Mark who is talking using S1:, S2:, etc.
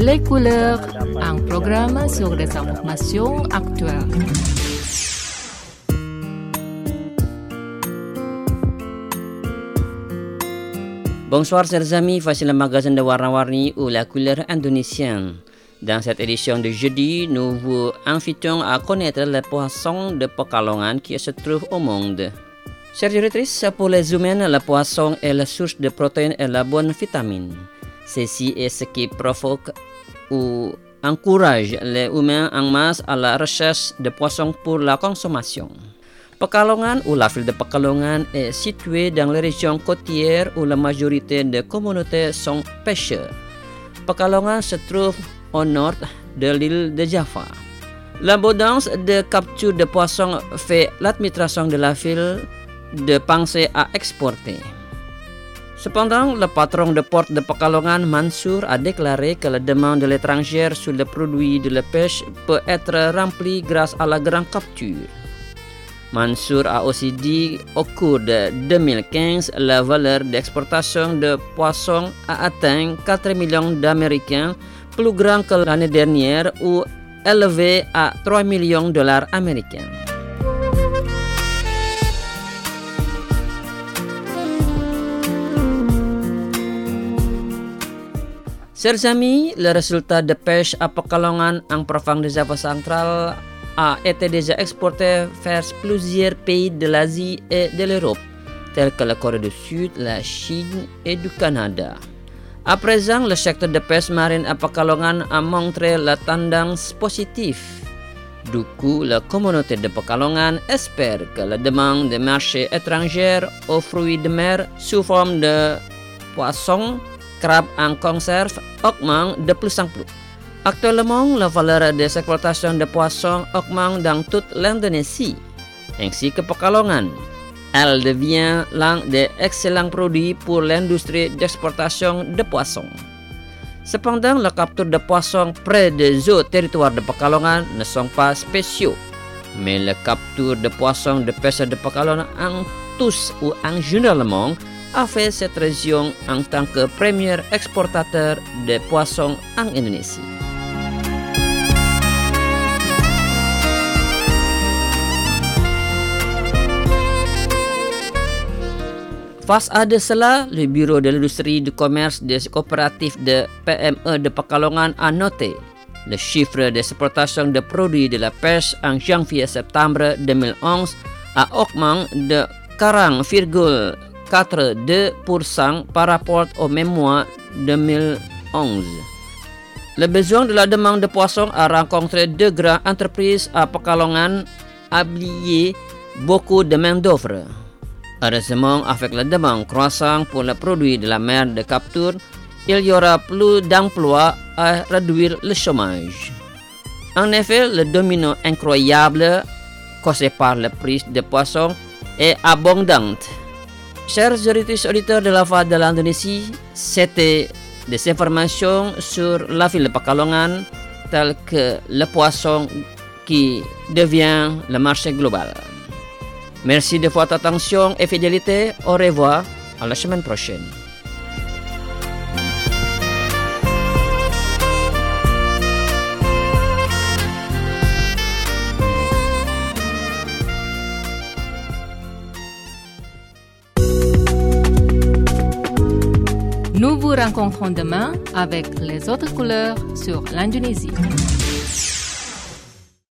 S1: Les couleurs, un programme sur les informations actuelles.
S2: Bonsoir chers amis, voici le magasin de warna-warni ou la couleur indonésienne. Dans cette édition de jeudi, nous vous invitons à connaître les poissons de Pekalongan qui se trouvent au monde. Chers auditrices, pour les humains, le poisson est la source de protéines et la bonne vitamine. Ceci est ce qui provoque ou encourage les humains en masse à la recherche de poissons pour la consommation. Pekalongan ou la ville de Pekalongan est située dans les régions côtières où la majorité des communautés sont pêcheurs. Pekalongan se trouve au nord de l'île de Java. L'abondance de capture de poissons fait l'administration de la ville de penser à exporter. Cependant, le patron de port de Pekalongan, Mansour, a déclaré que la demande de l'étranger sur les produits de la pêche peut être remplie grâce à la grande capture. Mansour a aussi dit au cours de 2015, la valeur d'exportation de poissons a atteint 4 millions d'Américains, plus grand que l'année dernière ou élevé à 3 millions de dollars américains. Chers amis, le résultat de pêche à Pekalongan en province de Java centrale a été déjà exporté vers plusieurs pays de l'Asie et de l'Europe, tels que la Corée du Sud, la Chine et du Canada. À présent, le secteur de pêche marine à Pekalongan a montré la tendance positive. Du coup, la communauté de Pekalongan espère que la demande des marchés étrangers aux fruits de mer sous forme de poissons, crabes en conserve augmente de plus en plus. Actuellement, la valeur des exportations de poissons augmente dans toute l'Indonésie, ainsi que Pekalongan. Elle devient l'un des excellents produits pour l'industrie d'exportation de poissons. Cependant, la capture de poissons près des eaux territoires de Pekalongan ne sont pas spéciaux, mais la capture de poissons de pêche de Pekalongan en tous ou en généralement a fait cette région en tant que premier exportateur de poissons en Indonésie. Face à cela, le Bureau de l'industrie du commerce des coopératives de PME de Pekalongan a noté le chiffre d'exportation de produits de la pêche en janvier-septembre 2011 a augmenté de 40,42% par rapport au même mois 2011. Le besoin de la demande de poissons a rencontré deux grandes entreprises à Pekalongan a oublié beaucoup de main-d'œuvre. Heureusement, avec la demande croissante pour les produits de la mer de capture, il y aura plus d'emplois à réduire le chômage. En effet, le domino incroyable causé par le prix des poissons est abondant. Chers auditeurs de la voix de l'Indonésie, c'était des informations sur la ville de Pekalongan, telles que le poisson qui devient le marché global. Merci de votre attention et fidélité. Au revoir, à la semaine prochaine.
S1: Nous vous rencontrons demain avec les autres couleurs sur l'Indonésie.